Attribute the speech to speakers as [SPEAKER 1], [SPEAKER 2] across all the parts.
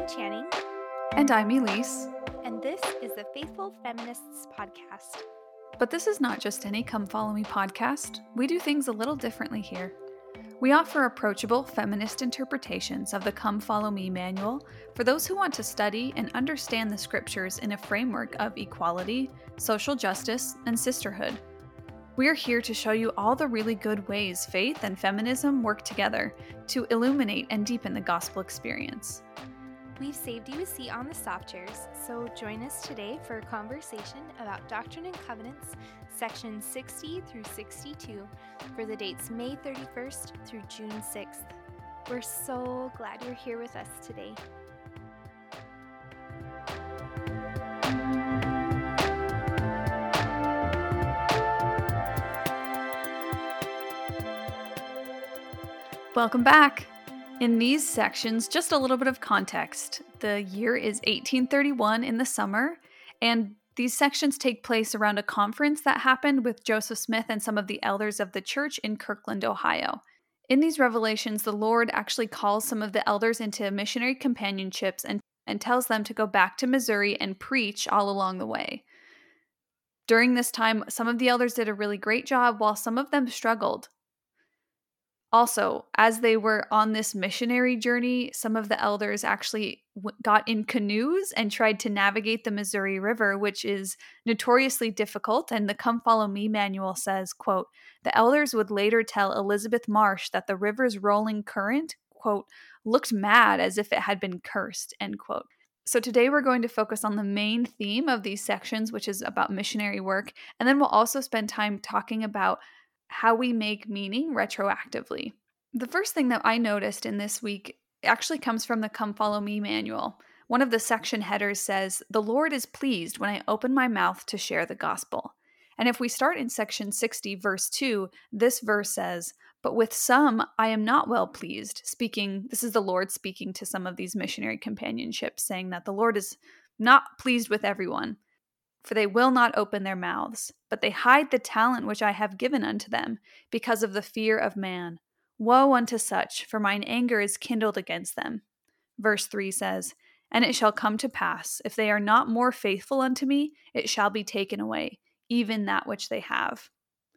[SPEAKER 1] Channing.
[SPEAKER 2] And I'm Elise.
[SPEAKER 1] And this is the Faithful Feminists Podcast.
[SPEAKER 2] But this is not just any Come Follow Me podcast. We do things a little differently here. We offer approachable feminist interpretations of the Come Follow Me manual for those who want to study and understand the scriptures in a framework of equality, social justice, and sisterhood. We are here to show you all the really good ways faith and feminism work together to illuminate and deepen the gospel experience.
[SPEAKER 1] We've saved you a seat on the soft chairs, so join us today for a conversation about Doctrine and Covenants, sections 60 through 62, for the dates May 31st through June 6th. We're so glad you're here with us today.
[SPEAKER 2] Welcome back. In these sections, just a little bit of context. The year is 1831 in the summer, and these sections take place around a conference that happened with Joseph Smith and some of the elders of the church in Kirkland, Ohio. In these revelations, the Lord actually calls some of the elders into missionary companionships and tells them to go back to Missouri and preach all along the way. During this time, some of the elders did a really great job while some of them struggled. Also, as they were on this missionary journey, some of the elders actually got in canoes and tried to navigate the Missouri River, which is notoriously difficult. And the Come Follow Me manual says, quote, the elders would later tell Elizabeth Marsh that the river's rolling current, quote, looked mad as if it had been cursed, end quote. So today we're going to focus on the main theme of these sections, which is about missionary work. And then we'll also spend time talking about how we make meaning retroactively. The first thing that I noticed in this week actually comes from the Come Follow Me manual. One of the section headers says, the Lord is pleased when I open my mouth to share the gospel. And if we start in section 60, verse 2, this verse says, but with some I am not well pleased. This is the Lord speaking to some of these missionary companionships, saying that the Lord is not pleased with everyone. For they will not open their mouths, but they hide the talent which I have given unto them, because of the fear of man. Woe unto such, for mine anger is kindled against them. Verse 3 says, and it shall come to pass, if they are not more faithful unto me, it shall be taken away, even that which they have.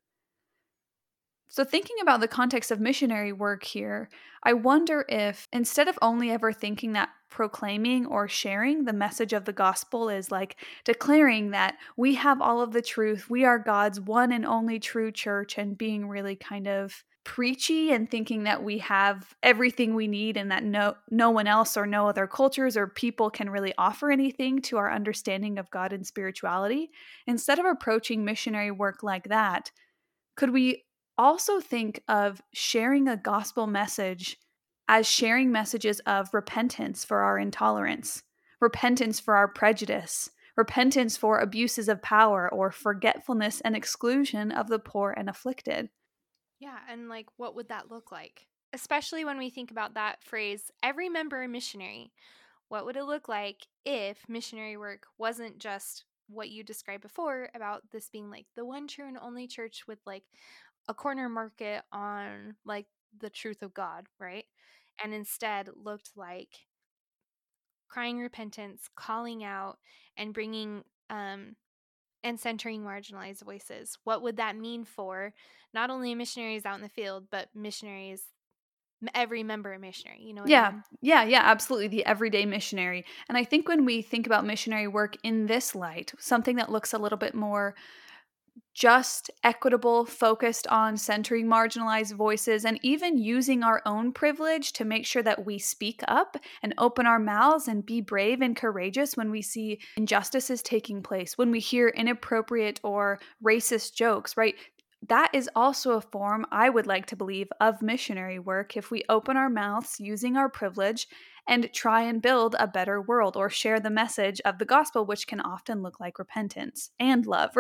[SPEAKER 2] So thinking about the context of missionary work here, I wonder if instead of only ever thinking that proclaiming or sharing the message of the gospel is like declaring that we have all of the truth, we are God's one and only true church, and being really kind of preachy and thinking that we have everything we need and that no one else or no other cultures or people can really offer anything to our understanding of God and spirituality, instead of approaching missionary work like that, could we also think of sharing a gospel message as sharing messages of repentance for our intolerance, repentance for our prejudice, repentance for abuses of power, or forgetfulness and exclusion of the poor and afflicted?
[SPEAKER 1] Yeah, and what would that look like? Especially when we think about that phrase, every member a missionary. What would it look like if missionary work wasn't just what you described before about this being the one true and only church with a corner market on the truth of God, right? And instead looked like crying repentance, calling out, and bringing and centering marginalized voices. What would that mean for not only missionaries out in the field, but missionaries, every member a missionary? You know what I mean?
[SPEAKER 2] Yeah, absolutely. The everyday missionary. And I think when we think about missionary work in this light, something that looks a little bit more just, equitable, focused on centering marginalized voices, and even using our own privilege to make sure that we speak up and open our mouths and be brave and courageous when we see injustices taking place, when we hear inappropriate or racist jokes, right? That is also a form, I would like to believe, of missionary work if we open our mouths using our privilege and try and build a better world or share the message of the gospel, which can often look like repentance and love.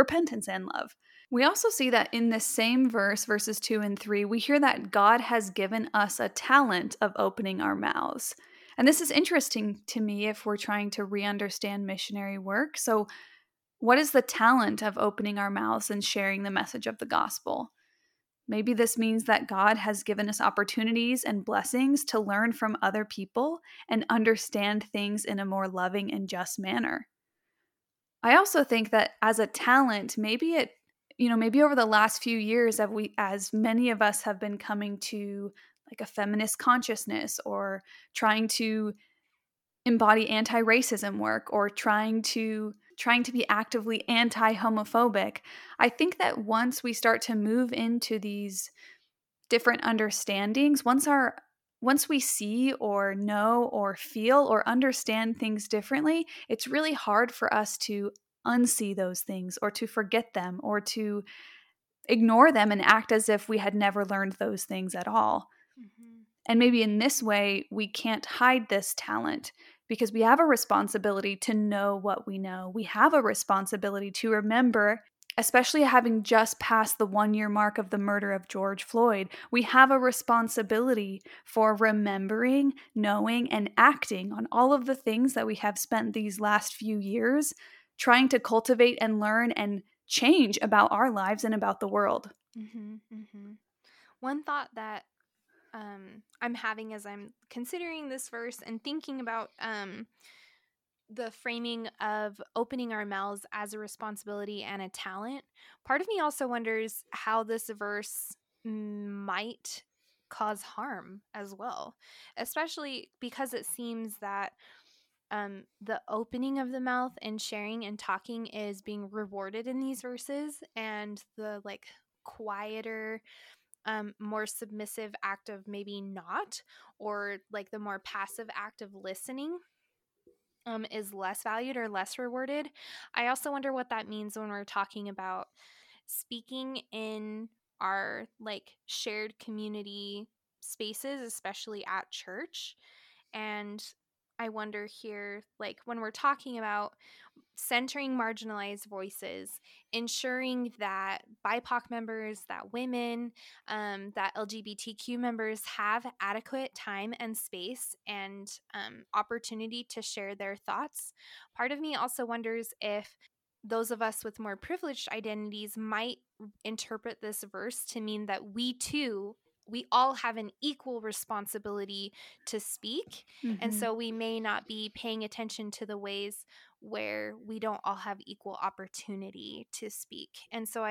[SPEAKER 2] We also see that in this same verse, verses 2 and 3, we hear that God has given us a talent of opening our mouths. And this is interesting to me if we're trying to re-understand missionary work. So what is the talent of opening our mouths and sharing the message of the gospel? Maybe this means that God has given us opportunities and blessings to learn from other people and understand things in a more loving and just manner. I also think that as a talent, maybe over the last few years, as many of us have been coming to like a feminist consciousness, or trying to embody anti-racism work, or trying to be actively anti-homophobic. I think that once we start to move into these different understandings, once we see or know or feel or understand things differently, it's really hard for us to unsee those things, or to forget them, or to ignore them and act as if we had never learned those things at all.
[SPEAKER 1] Mm-hmm.
[SPEAKER 2] And maybe in this way, we can't hide this talent, because we have a responsibility to know what we know. We have a responsibility to remember, especially having just passed the 1-year mark of the murder of George Floyd. We have a responsibility for remembering, knowing, and acting on all of the things that we have spent these last few years trying to cultivate and learn and change about our lives and about the world.
[SPEAKER 1] Mm-hmm. Mm-hmm. One thought that I'm having as I'm considering this verse and thinking about the framing of opening our mouths as a responsibility and a talent, part of me also wonders how this verse might cause harm as well, especially because it seems that the opening of the mouth and sharing and talking is being rewarded in these verses, and the like quieter, more submissive act of maybe not, or like the more passive act of listening, is less valued or less rewarded. I also wonder what that means when we're talking about speaking in our like shared community spaces, especially at church. And I wonder here, like when we're talking about centering marginalized voices, ensuring that BIPOC members, that women, that LGBTQ members have adequate time and space and opportunity to share their thoughts. Part of me also wonders if those of us with more privileged identities might interpret this verse to mean that we all have an equal responsibility to speak. And so we may not be paying attention to the ways where we don't all have equal opportunity to speak. And so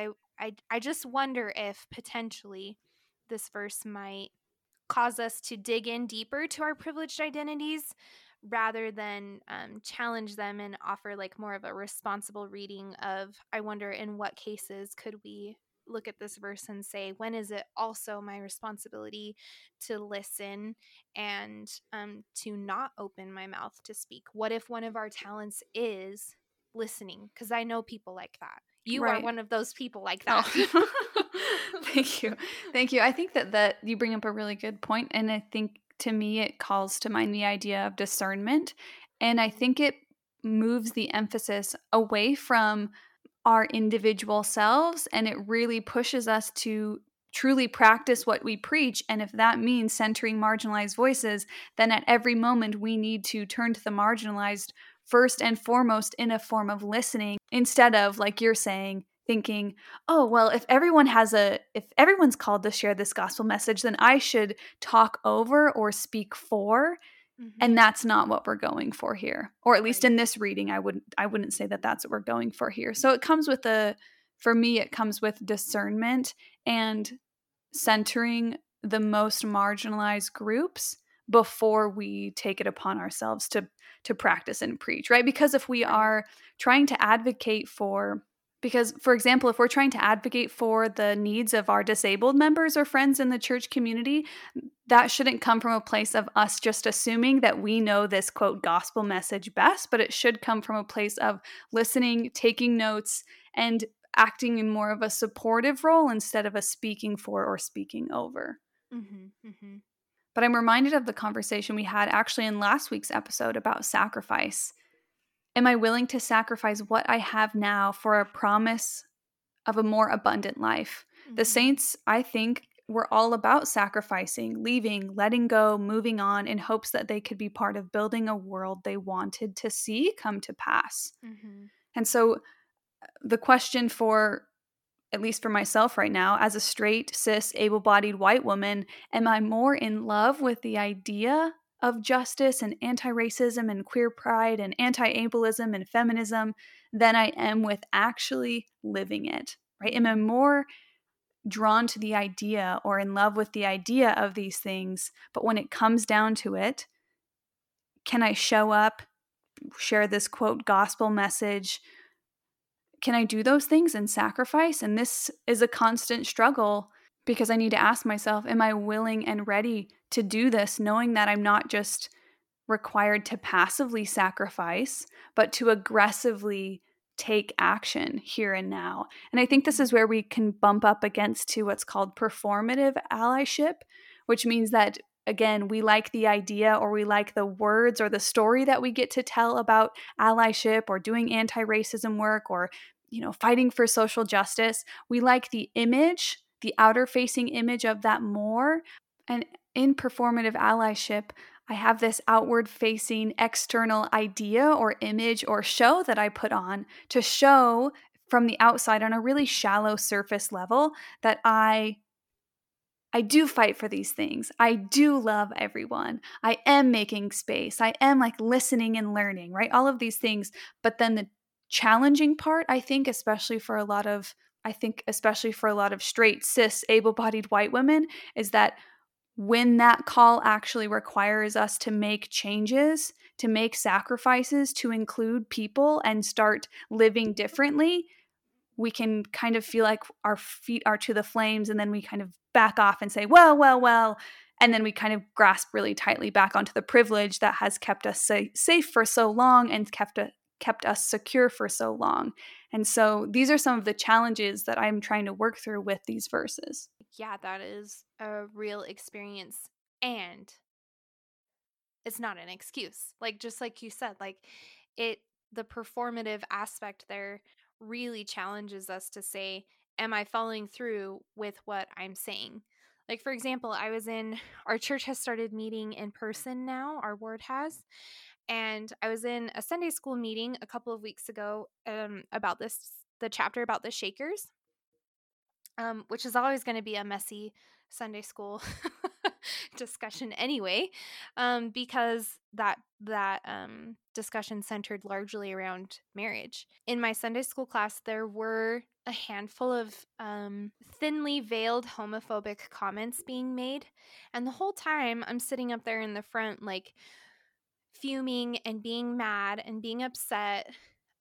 [SPEAKER 1] I just wonder if potentially this verse might cause us to dig in deeper to our privileged identities rather than challenge them and offer like more of a responsible reading of, I wonder in what cases could we look at this verse and say, when is it also my responsibility to listen and to not open my mouth to speak? What if one of our talents is listening? Because I know people like that. You are
[SPEAKER 2] Right.
[SPEAKER 1] one of those people like that.
[SPEAKER 2] Oh. Thank you. Thank you. I think that you bring up a really good point, and I think to me it calls to mind the idea of discernment, and I think it moves the emphasis away from our individual selves, and it really pushes us to truly practice what we preach. And if that means centering marginalized voices, then at every moment we need to turn to the marginalized first and foremost in a form of listening, instead of, like you're saying, thinking, oh, well, if everyone's called to share this gospel message, then I should talk over or speak for. And that's not what we're going for here. Or at least in this reading, I wouldn't say that that's what we're going for here. So it comes with for me, it comes with discernment and centering the most marginalized groups before we take it upon ourselves to practice and preach, right? Because if we are trying to advocate for Because, for example, if we're trying to advocate for the needs of our disabled members or friends in the church community, that shouldn't come from a place of us just assuming that we know this, quote, gospel message best, but it should come from a place of listening, taking notes, and acting in more of a supportive role instead of a speaking for or speaking over. But I'm reminded of the conversation we had actually in last week's episode about sacrifice. Am I willing to sacrifice what I have now for a promise of a more abundant life? The saints, I think, were all about sacrificing, leaving, letting go, moving on in hopes that they could be part of building a world they wanted to see come to pass. And so the question for at least for myself right now, as a straight, cis, able-bodied white woman, am I more in love with the idea of justice and anti-racism and queer pride and anti-ableism and feminism than I am with actually living it, right? Am I more drawn to the idea or in love with the idea of these things, but when it comes down to it, can I show up, share this quote gospel message? Can I do those things and sacrifice? And this is a constant struggle because I need to ask myself, am I willing and ready to do this, knowing that I'm not just required to passively sacrifice, but to aggressively take action here and now. And I think this is where we can bump up against to what's called performative allyship, which means that, again, we like the idea or we like the words or the story that we get to tell about allyship or doing anti-racism work or, fighting for social justice. We like the image, the outer facing image of that more. And in performative allyship, I have this outward facing external idea or image or show that I put on to show from the outside on a really shallow surface level that I do fight for these things. I do love everyone. I am making space. I am listening and learning, right? All of these things. But then the challenging part, I think, especially for a lot of straight, cis, able-bodied white women, is that when that call actually requires us to make changes, to make sacrifices, to include people and start living differently, we can kind of feel like our feet are to the flames, and then we kind of back off and say, well, and then we kind of grasp really tightly back onto the privilege that has kept us safe for so long and kept us secure for so long. And so these are some of the challenges that I'm trying to work through with these verses.
[SPEAKER 1] Yeah, that is a real experience, and it's not an excuse. Just like you said, the performative aspect there really challenges us to say, am I following through with what I'm saying? For example, our church has started meeting in person now, our ward has, and I was in a Sunday school meeting a couple of weeks ago about the chapter about the Shakers, which is always going to be a messy Sunday school discussion anyway, because that discussion centered largely around marriage. In my Sunday school class, there were a handful of thinly veiled homophobic comments being made, and the whole time I'm sitting up there in the front, fuming and being mad and being upset,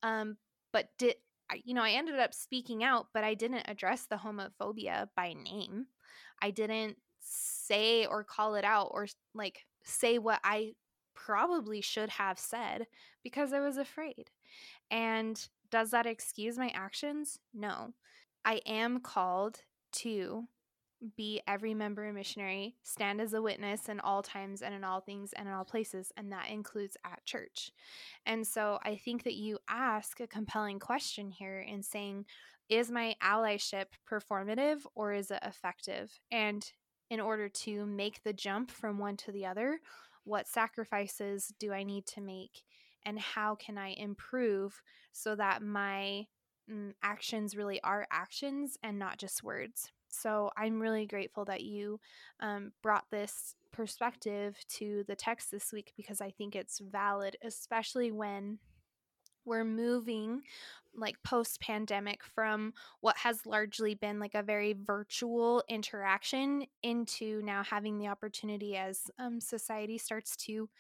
[SPEAKER 1] but I ended up speaking out, but I didn't address the homophobia by name. I didn't say or call it out or say what I probably should have said because I was afraid. And does that excuse my actions? No. I am called to be every member a missionary, stand as a witness in all times and in all things and in all places, and that includes at church. And so I think that you ask a compelling question here in saying, is my allyship performative or is it effective? And in order to make the jump from one to the other, what sacrifices do I need to make? And how can I improve so that my actions really are actions and not just words? So I'm really grateful that you brought this perspective to the text this week, because I think it's valid, especially when we're moving post-pandemic from what has largely been a very virtual interaction into now having the opportunity as society starts to,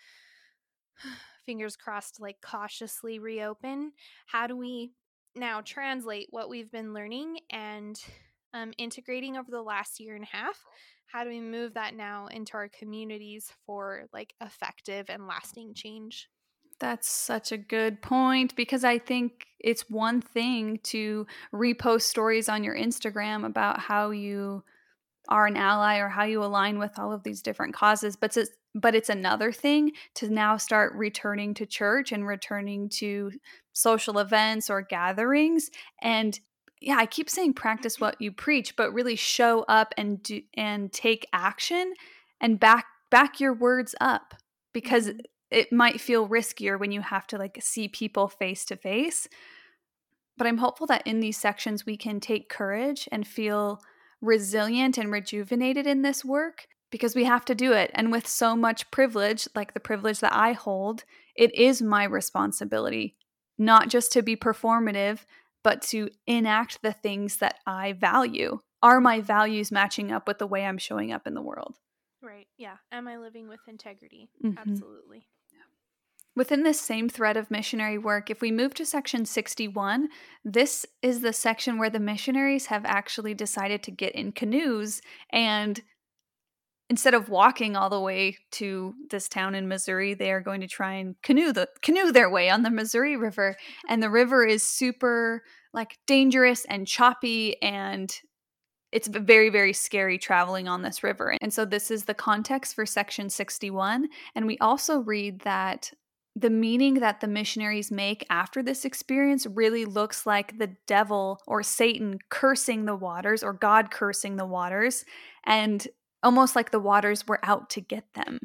[SPEAKER 1] fingers crossed, cautiously reopen. How do we now translate what we've been learning and integrating over the last year and a half? How do we move that now into our communities for effective and lasting change?
[SPEAKER 2] That's such a good point, because I think it's one thing to repost stories on your Instagram about how you are an ally or how you align with all of these different causes, but it's another thing to now start returning to church and returning to social events or gatherings. And yeah, I keep saying practice what you preach, but really show up and do and take action and back your words up, because it might feel riskier when you have to see people face to face. But I'm hopeful that in these sections we can take courage and feel resilient and rejuvenated in this work because we have to do it. And with so much privilege, like the privilege that I hold, it is my responsibility not just to be performative, but to enact the things that I value. Are my values matching up with the way I'm showing up in the world?
[SPEAKER 1] Right. Yeah. Am I living with integrity?
[SPEAKER 2] Mm-hmm.
[SPEAKER 1] Absolutely.
[SPEAKER 2] Within this same thread of missionary work, if we move to section 61, this is the section where the missionaries have actually decided to get in canoes, and instead of walking all the way to this town in Missouri, they are going to try and canoe their way on the Missouri River. And the river is super like dangerous and choppy, and it's very, very scary traveling on this river. And so this is the context for section 61. And we also read that the meaning that the missionaries make after this experience really looks like the devil or Satan cursing the waters, or God cursing the waters, and almost like the waters were out to get them.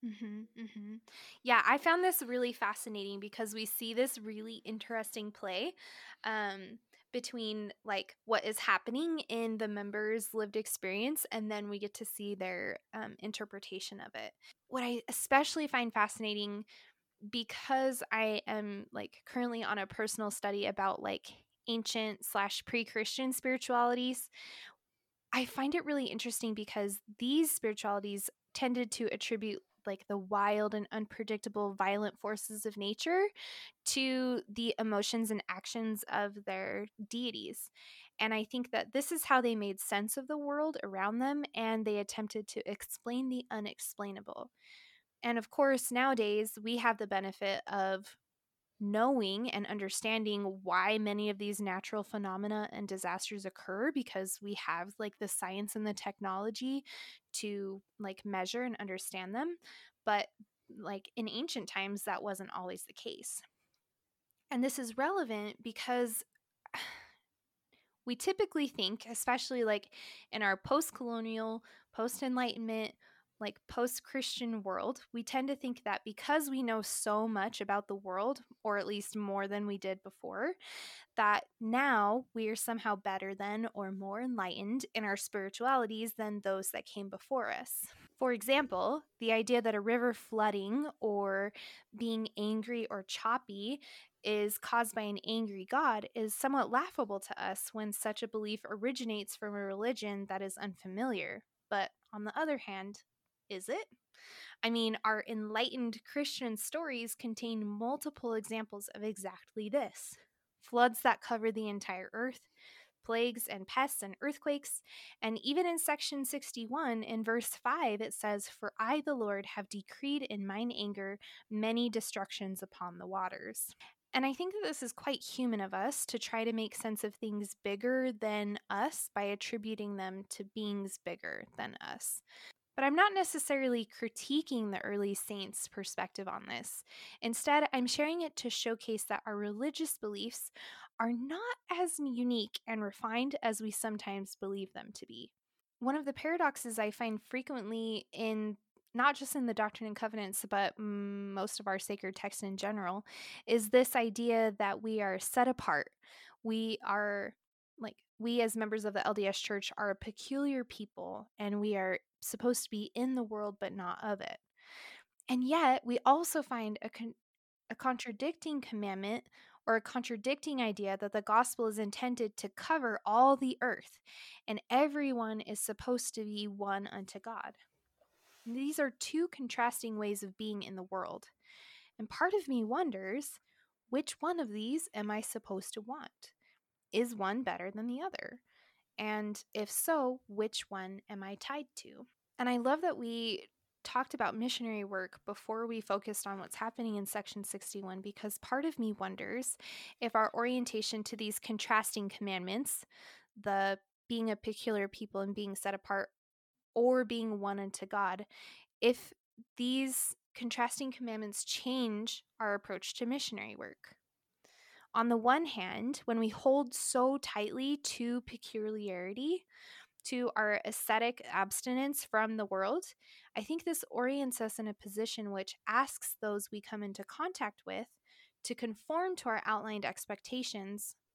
[SPEAKER 1] Yeah, I found this really fascinating because we see this really interesting play between like what is happening in the members' lived experience, and then we get to see their interpretation of it. What I especially find fascinating, because I am like currently on a personal study about like ancient / pre-Christian spiritualities, I find it really interesting because these spiritualities tended to attribute like the wild and unpredictable violent forces of nature to the emotions and actions of their deities. And I think that this is how they made sense of the world around them, and they attempted to explain the unexplainable. And of course, nowadays we have the benefit of knowing and understanding why many of these natural phenomena and disasters occur, because we have like the science and the technology to like measure and understand them. But like in ancient times, that wasn't always the case. And this is relevant because we typically think, especially like in our post colonial, post enlightenment, like post Christian world, we tend to think that because we know so much about the world, or at least more than we did before, that now we are somehow better than or more enlightened in our spiritualities than those that came before us. For example, the idea that a river flooding or being angry or choppy is caused by an angry God is somewhat laughable to us when such a belief originates from a religion that is unfamiliar. But on the other hand, is it? I mean, our enlightened Christian stories contain multiple examples of exactly this: floods that cover the entire earth, plagues and pests and earthquakes. And even in section 61, in verse 5, it says, "For I, the Lord, have decreed in mine anger many destructions upon the waters." And I think that this is quite human of us to try to make sense of things bigger than us by attributing them to beings bigger than us. But I'm not necessarily critiquing the early saints' perspective on this. Instead, I'm sharing it to showcase that our religious beliefs are not as unique and refined as we sometimes believe them to be. One of the paradoxes I find frequently in not just in the Doctrine and Covenants, but most of our sacred texts in general, is this idea that we are set apart. We are like, we as members of the LDS Church are a peculiar people, and we are supposed to be in the world but not of it. And yet, we also find a contradicting commandment, or a contradicting idea, that the gospel is intended to cover all the earth and everyone is supposed to be one unto God. And these are two contrasting ways of being in the world. And part of me wonders, which one of these am I supposed to want? Is one better than the other? And if so, which one am I tied to? And I love that we talked about missionary work before we focused on what's happening in section 61, because part of me wonders if our orientation to these contrasting commandments, the being a peculiar people and being set apart, or being one unto God, if these contrasting commandments change our approach to missionary work. On the one hand, when we hold so tightly to peculiarity, to our ascetic abstinence from the world, I think this orients us in a position which asks those we come into contact with to conform to our outlined expectations,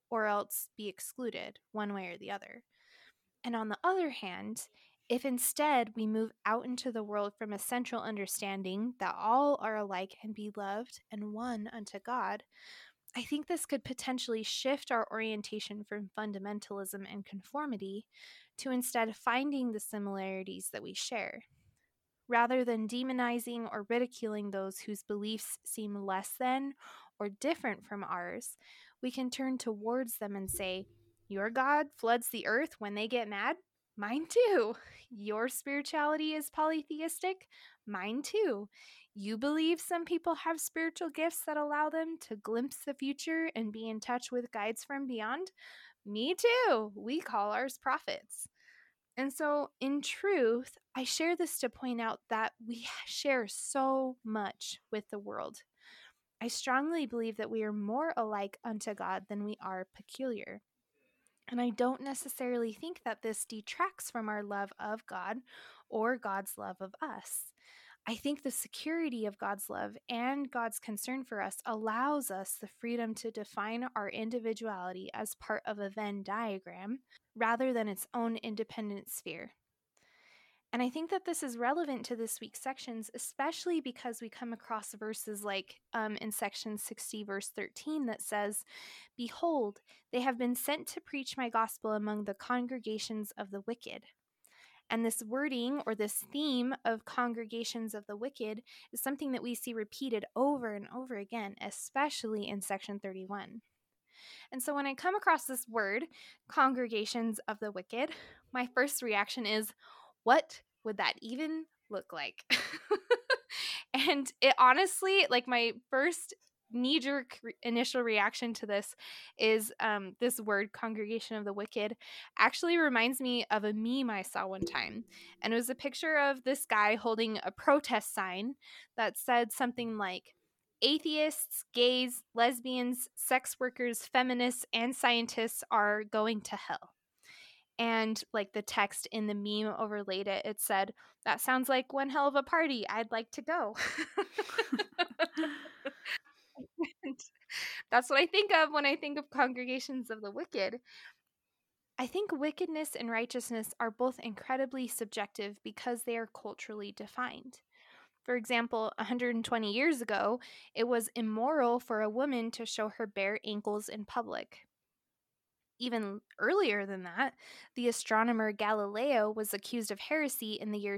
[SPEAKER 1] or else be excluded one way or the other. And on the other hand, if instead we move out into the world from a central understanding that all are alike and be loved and one unto God, I think this could potentially shift our orientation from fundamentalism and conformity to instead finding the similarities that we share. Rather than demonizing or ridiculing those whose beliefs seem less than or different from ours, we can turn towards them and say, "Your God floods the earth when they get mad? Mine too. Your spirituality is polytheistic? Mine too. You believe some people have spiritual gifts that allow them to glimpse the future and be in touch with guides from beyond? Me too. We call ours prophets." And so, in truth, I share this to point out that we share so much with the world. I strongly believe that we are more alike unto God than we are peculiar. And I don't necessarily think that this detracts from our love of God or God's love of us. I think the security of God's love and God's concern for us allows us the freedom to define our individuality as part of a Venn diagram rather than its own independent sphere. And I think that this is relevant to this week's sections, especially because we come across verses like in section 60, verse 13, that says, "Behold, they have been sent to preach my gospel among the congregations of the wicked." And this wording or this theme of congregations of the wicked is something that we see repeated over and over again, especially in section 31. And so when I come across this word, congregations of the wicked, my first reaction is, what would that even look like? And it honestly, like my first knee-jerk initial reaction to this is this word, congregation of the wicked, actually reminds me of a meme I saw one time. And it was a picture of this guy holding a protest sign that said something like, "Atheists, gays, lesbians, sex workers, feminists, and scientists are going to hell." And like the text in the meme overlaid it, it said, "That sounds like one hell of a party. I'd like to go." And that's what I think of when I think of congregations of the wicked. I think wickedness and righteousness are both incredibly subjective because they are culturally defined. For example, 120 years ago, it was immoral for a woman to show her bare ankles in public. Even earlier than that, the astronomer Galileo was accused of heresy in the year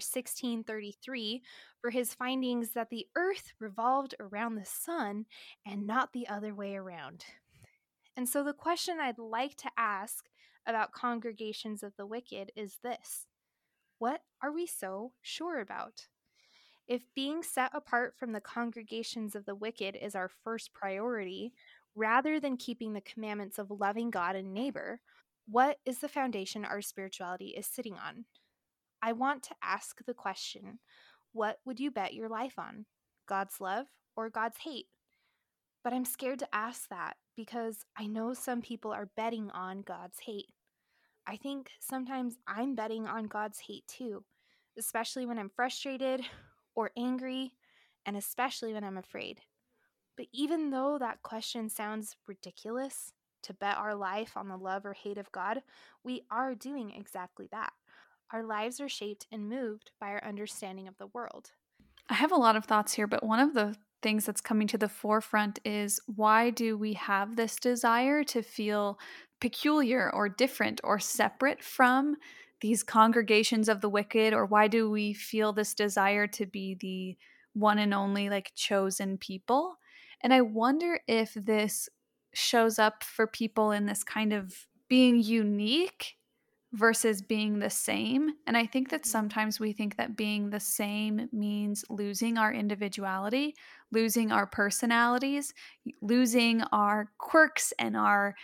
[SPEAKER 1] 1633 for his findings that the Earth revolved around the sun and not the other way around. And so the question I'd like to ask about congregations of the wicked is this: what are we so sure about? If being set apart from the congregations of the wicked is our first priority, rather than keeping the commandments of loving God and neighbor, what is the foundation our spirituality is sitting on? I want to ask the question, what would you bet your life on? God's love or God's hate? But I'm scared to ask that because I know some people are betting on God's hate. I think sometimes I'm betting on God's hate too, especially when I'm frustrated or angry, and especially when I'm afraid. But even though that question sounds ridiculous, to bet our life on the love or hate of God, we are doing exactly that. Our lives are shaped and moved by our understanding of the world.
[SPEAKER 2] I have a lot of thoughts here, but one of the things that's coming to the forefront is, why do we have this desire to feel peculiar or different or separate from these congregations of the wicked? Or why do we feel this desire to be the one and only, like, chosen people? And I wonder if this shows up for people in this kind of being unique versus being the same. And I think that sometimes we think that being the same means losing our individuality, losing our personalities, losing our quirks and our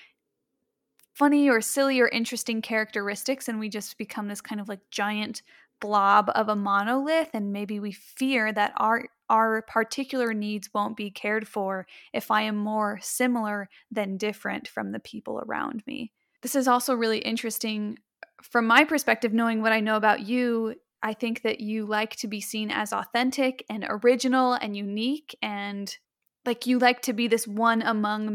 [SPEAKER 2] funny or silly or interesting characteristics. And we just become this kind of like giant blob of a monolith. And maybe we fear that our particular needs won't be cared for if I am more similar than different from the people around me. This is also really interesting from my perspective, knowing what I know about you. I think that you like to be seen as authentic and original and unique, and like you like to be this one among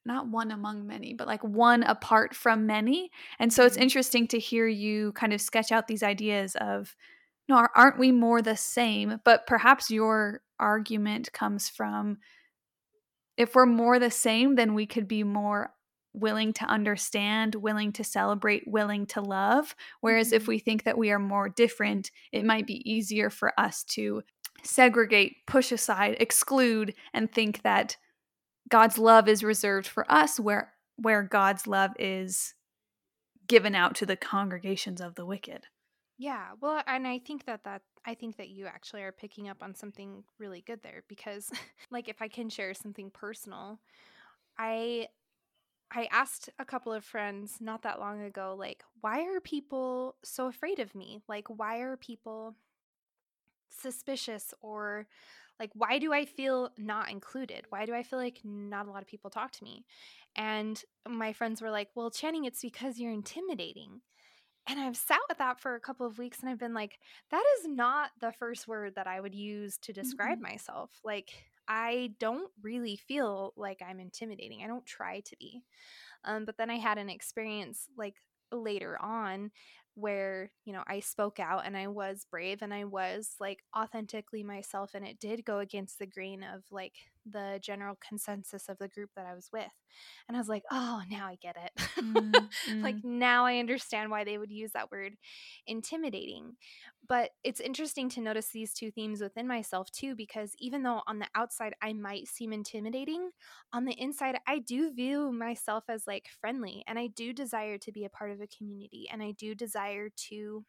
[SPEAKER 2] not one among many, but like one apart from many. And so it's interesting to hear you kind of sketch out these ideas of, no, aren't we more the same? But perhaps your argument comes from, if we're more the same, then we could be more willing to understand, willing to celebrate, willing to love. Whereas if we think that we are more different, it might be easier for us to segregate, push aside, exclude, and think that God's love is reserved for us, where God's love is given out to the congregations of the wicked.
[SPEAKER 1] Yeah, well, and I think that you actually are picking up on something really good there, because like, if I can share something personal, I I asked a couple of friends not that long ago, like, why are people so afraid of me? Like, why are people suspicious, or like, why do I feel not included? Why do I feel like not a lot of people talk to me? And my friends were like, well, Channing, it's because you're intimidating. And I've sat with that for a couple of weeks, and I've been like, that is not the first word that I would use to describe myself. Like, I don't really feel like I'm intimidating. I don't try to be. But then I had an experience like later on where, I spoke out and I was brave and I was like authentically myself. And it did go against the grain of like the general consensus of the group that I was with. And I was like, oh, now I get it. Like, now I understand why they would use that word, intimidating. But it's interesting to notice these two themes within myself too, because even though on the outside I might seem intimidating, on the inside, I do view myself as like friendly, and I do desire to be a part of a community, and I do desire to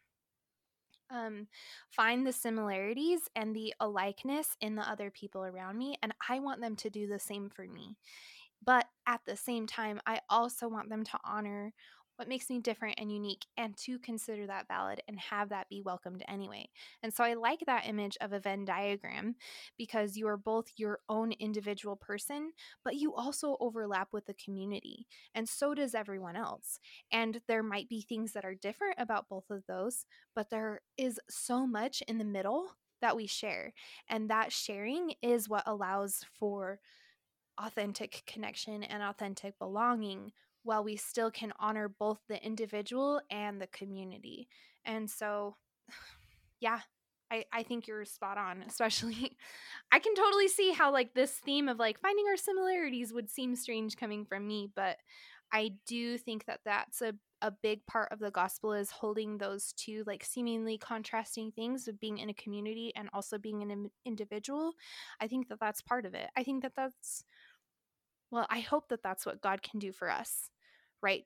[SPEAKER 1] find the similarities and the alikeness in the other people around me, and I want them to do the same for me. But at the same time, I also want them to honor what makes me different and unique, and to consider that valid and have that be welcomed anyway. And so I like that image of a Venn diagram, because you are both your own individual person, but you also overlap with the community, and so does everyone else. And there might be things that are different about both of those, but there is so much in the middle that we share. And that sharing is what allows for authentic connection and authentic belonging, while we still can honor both the individual and the community. And so, yeah, I think you're spot on, especially I can totally see how like this theme of like finding our similarities would seem strange coming from me, but I do think that that's a big part of the gospel, is holding those two like seemingly contrasting things of being in a community and also being an individual. I think that that's part of it. I think that that's, well, I hope that that's what God can do for us, right?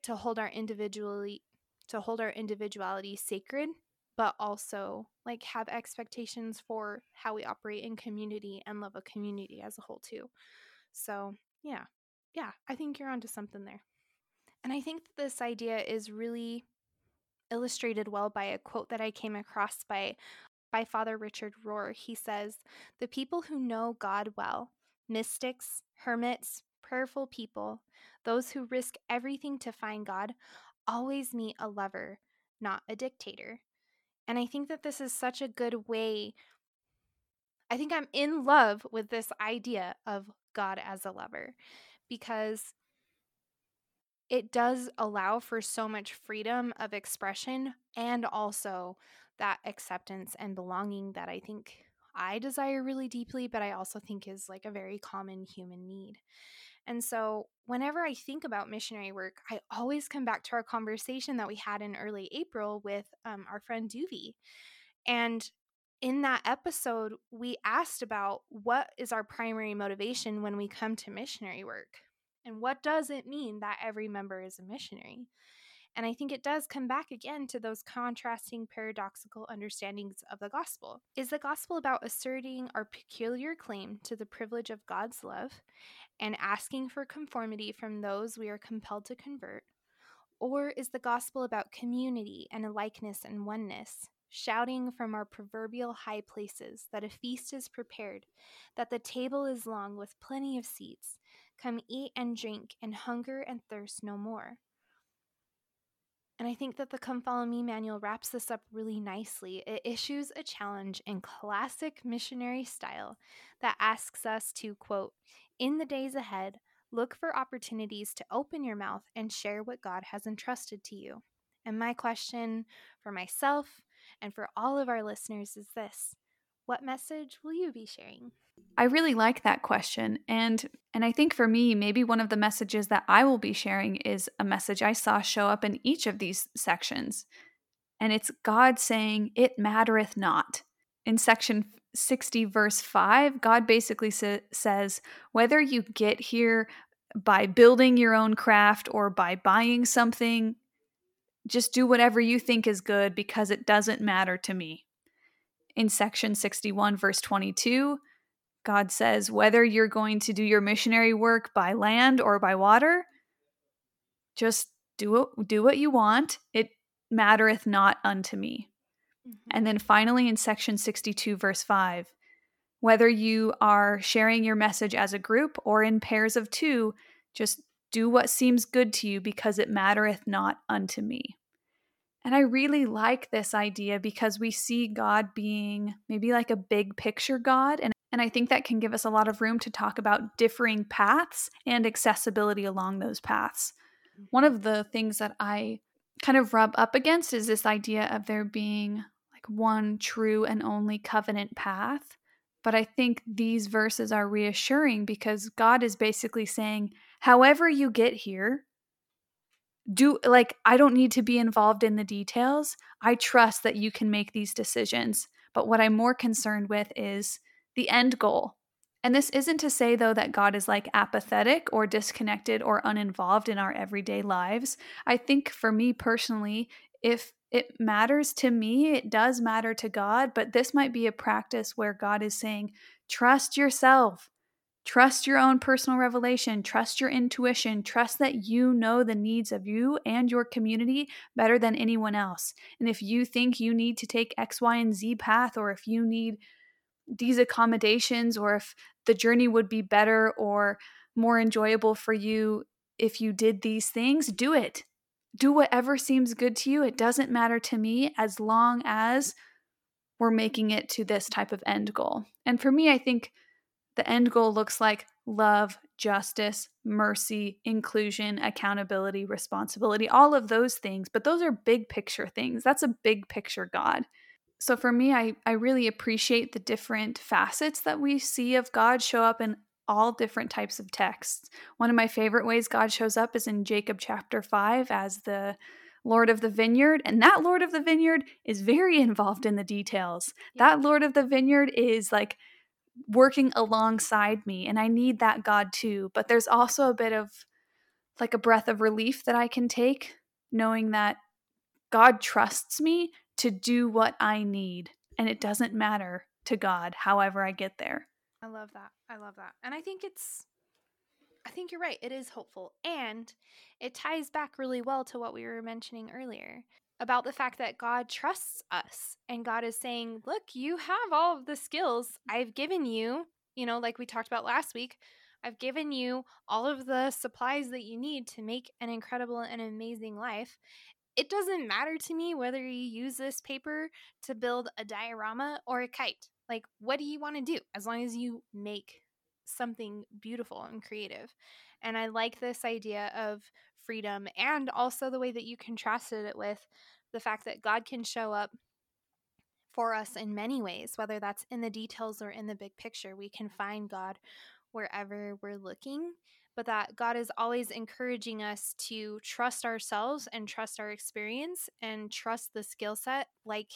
[SPEAKER 1] To hold our individuality sacred, but also like have expectations for how we operate in community and love a community as a whole too. So, yeah. Yeah, I think you're onto something there. And I think that this idea is really illustrated well by a quote that I came across by Father Richard Rohr. He says, "The people who know God well, mystics, hermits, prayerful people, those who risk everything to find God, always meet a lover, not a dictator." And I think that this is such a good way. I think I'm in love with this idea of God as a lover, because it does allow for so much freedom of expression, and also that acceptance and belonging that I think I desire really deeply, but I also think is like a very common human need. And so whenever I think about missionary work, I always come back to our conversation that we had in early April with our friend Duvie. And in that episode, we asked about what is our primary motivation when we come to missionary work, and what does it mean that every member is a missionary. And I think it does come back again to those contrasting, paradoxical understandings of the gospel. Is the gospel about asserting our peculiar claim to the privilege of God's love and asking for conformity from those we are compelled to convert? Or is the gospel about community and a likeness and oneness, shouting from our proverbial high places that a feast is prepared, that the table is long with plenty of seats? Come eat and drink, and hunger and thirst no more. And I think that the Come Follow Me manual wraps this up really nicely. It issues a challenge in classic missionary style that asks us to, quote, "In the days ahead, Look for opportunities to open your mouth and share what God has entrusted to you. And my question for myself and for all of our listeners is this: what message will you be sharing?
[SPEAKER 2] I really like that question. And I think for me, maybe one of the messages that I will be sharing is a message I saw show up in each of these sections. And it's God saying, "It mattereth not." In section 60, verse 5, God basically says, whether you get here by building your own craft or by buying something, just do whatever you think is good because it doesn't matter to me. In section 61, verse 22, God says, whether you're going to do your missionary work by land or by water, just do what you want. It mattereth not unto me.
[SPEAKER 1] Mm-hmm.
[SPEAKER 2] And then finally in section 62, verse 5, whether you are sharing your message as a group or in pairs of two, just do what seems good to you because it mattereth not unto me. And I really like this idea because we see God being maybe like a big picture God. And I think that can give us a lot of room to talk about differing paths and accessibility along those paths. One of the things that I kind of rub up against is this idea of there being like one true and only covenant path. But I think these verses are reassuring because God is basically saying, however you get here, I don't need to be involved in the details. I trust that you can make these decisions. But what I'm more concerned with is the end goal. And this isn't to say, though, that God is like apathetic or disconnected or uninvolved in our everyday lives. I think for me personally, if it matters to me, it does matter to God. But this might be a practice where God is saying, trust yourself. Trust your own personal revelation. Trust your intuition. Trust that you know the needs of you and your community better than anyone else. And if you think you need to take X, Y, and Z path, or if you need these accommodations, or if the journey would be better or more enjoyable for you if you did these things, do it. Do whatever seems good to you. It doesn't matter to me as long as we're making it to this type of end goal. And for me, I think the end goal looks like love, justice, mercy, inclusion, accountability, responsibility, all of those things. But those are big picture things. That's a big picture God. So for me, I really appreciate the different facets that we see of God show up in all different types of texts. One of my favorite ways God shows up is in Jacob chapter 5 as the Lord of the vineyard. And that Lord of the vineyard is very involved in the details.
[SPEAKER 1] Yeah.
[SPEAKER 2] That Lord of the vineyard is like working alongside me, and I need that God too. But there's also a bit of like a breath of relief that I can take knowing that God trusts me to do what I need, and it doesn't matter to God however I get there.
[SPEAKER 1] I love that. I love that. And I think you're right. It is hopeful. And it ties back really well to what we were mentioning earlier about the fact that God trusts us. And God is saying, look, you have all of the skills I've given you, like we talked about last week. I've given you all of the supplies that you need to make an incredible and amazing life. It doesn't matter to me whether you use this paper to build a diorama or a kite. Like, what do you want to do? As long as you make something beautiful and creative. And I like this idea of freedom, and also the way that you contrasted it with the fact that God can show up for us in many ways, whether that's in the details or in the big picture. We can find God wherever we're looking, but that God is always encouraging us to trust ourselves and trust our experience and trust the skill set. Like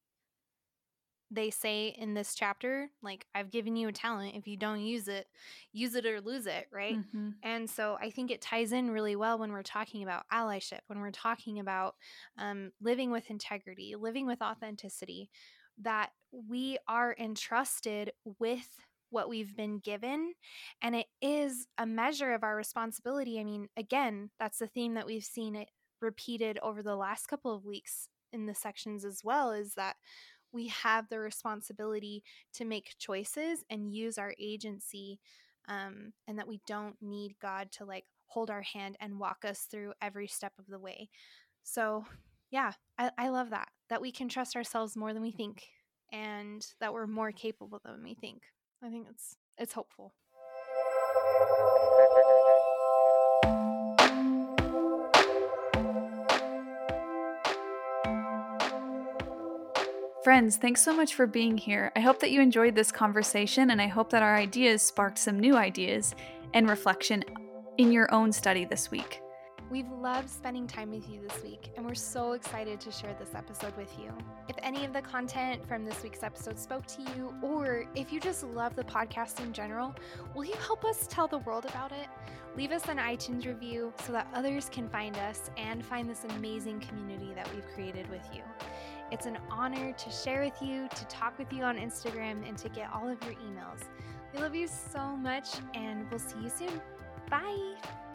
[SPEAKER 1] they say in this chapter, like, I've given you a talent. If you don't use it or lose it, right?
[SPEAKER 2] Mm-hmm.
[SPEAKER 1] And so I think it ties in really well when we're talking about allyship, when we're talking about living with integrity, living with authenticity, that we are entrusted with what we've been given, and it is a measure of our responsibility. I mean, again, that's the theme that we've seen it repeated over the last couple of weeks in the sections as well, is that we have the responsibility to make choices and use our agency, and that we don't need God to like hold our hand and walk us through every step of the way. So yeah, I love that we can trust ourselves more than we think, and that we're more capable than we think. I think it's hopeful.
[SPEAKER 2] Friends, thanks so much for being here. I hope that you enjoyed this conversation, and I hope that our ideas sparked some new ideas and reflection in your own study this week.
[SPEAKER 1] We've loved spending time with you this week, and we're so excited to share this episode with you. If any of the content from this week's episode spoke to you, or if you just love the podcast in general, will you help us tell the world about it? Leave us an iTunes review so that others can find us and find this amazing community that we've created with you. It's an honor to share with you, to talk with you on Instagram, and to get all of your emails. We love you so much, and we'll see you soon. Bye!